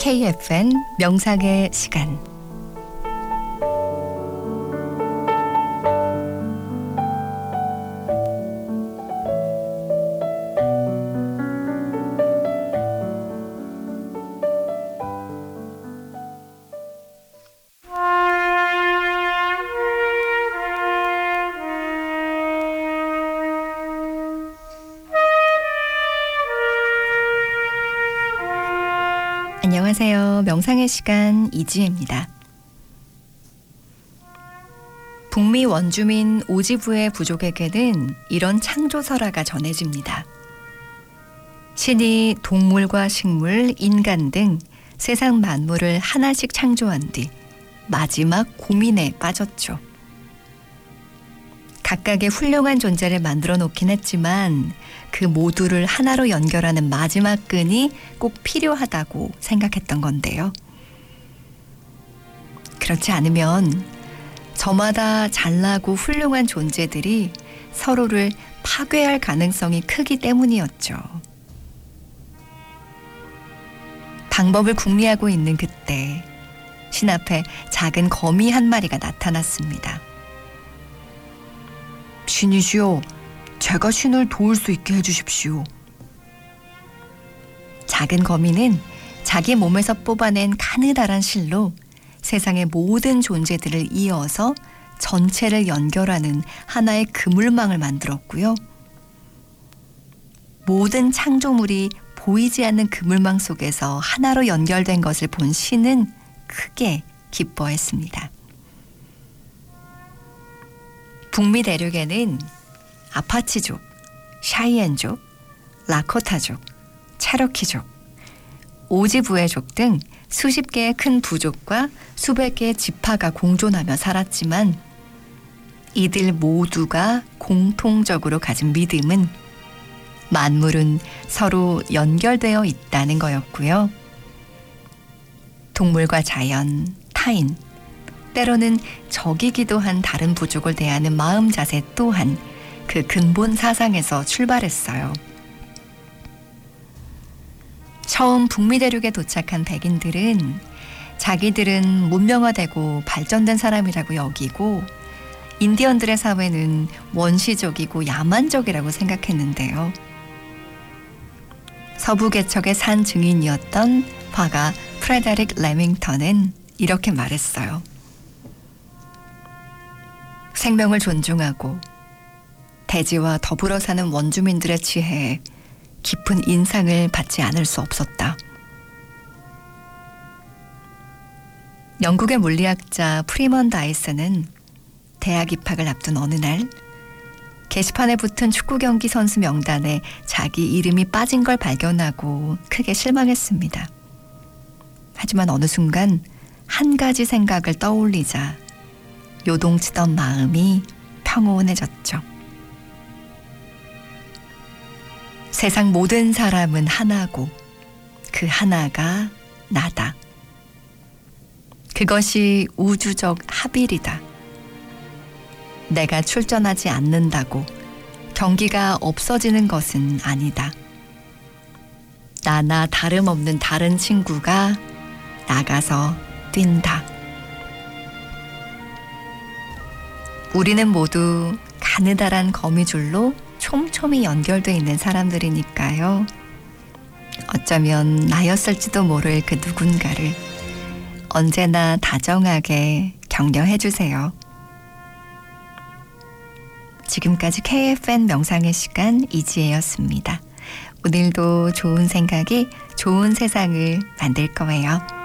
KFN 명상의 시간. 안녕하세요. 명상의 시간 이지혜입니다. 북미 원주민 오지부의 부족에게는 이런 창조설화가 전해집니다. 신이 동물과 식물, 인간 등 세상 만물을 하나씩 창조한 뒤 마지막 고민에 빠졌죠. 각각의 훌륭한 존재를 만들어 놓긴 했지만 그 모두를 하나로 연결하는 마지막 끈이 꼭 필요하다고 생각했던 건데요. 그렇지 않으면 저마다 잘나고 훌륭한 존재들이 서로를 파괴할 가능성이 크기 때문이었죠. 방법을 궁리하고 있는 그때 신 앞에 작은 거미 한 마리가 나타났습니다. 신이시여, 제가 신을 도울 수 있게 해주십시오. 작은 거미는 자기 몸에서 뽑아낸 가느다란 실로 세상의 모든 존재들을 이어서 전체를 연결하는 하나의 그물망을 만들었고요. 모든 창조물이 보이지 않는 그물망 속에서 하나로 연결된 것을 본 신은 크게 기뻐했습니다. 북미 대륙에는 아파치족, 샤이엔족, 라코타족, 체로키족, 오지부에족 등 수십 개의 큰 부족과 수백 개의 지파가 공존하며 살았지만 이들 모두가 공통적으로 가진 믿음은 만물은 서로 연결되어 있다는 거였고요. 동물과 자연, 타인, 때로는 적이기도 한 다른 부족을 대하는 마음 자세 또한 그 근본 사상에서 출발했어요. 처음 북미 대륙에 도착한 백인들은 자기들은 문명화되고 발전된 사람이라고 여기고 인디언들의 사회는 원시적이고 야만적이라고 생각했는데요. 서부 개척의 산 증인이었던 화가 프레데릭 레밍턴은 이렇게 말했어요. 생명을 존중하고 대지와 더불어 사는 원주민들의 지혜에 깊은 인상을 받지 않을 수 없었다. 영국의 물리학자 프리먼 다이슨은 대학 입학을 앞둔 어느 날 게시판에 붙은 축구 경기 선수 명단에 자기 이름이 빠진 걸 발견하고 크게 실망했습니다. 하지만 어느 순간 한 가지 생각을 떠올리자 요동치던 마음이 평온해졌죠. 세상 모든 사람은 하나고 그 하나가 나다. 그것이 우주적 합일이다. 내가 출전하지 않는다고 경기가 없어지는 것은 아니다. 나나 다름없는 다른 친구가 나가서 뛴다. 우리는 모두 가느다란 거미줄로 촘촘히 연결되어 있는 사람들이니까요. 어쩌면 나였을지도 모를 그 누군가를 언제나 다정하게 격려해 주세요. 지금까지 KFN 명상의 시간 이지혜였습니다. 오늘도 좋은 생각이 좋은 세상을 만들 거예요.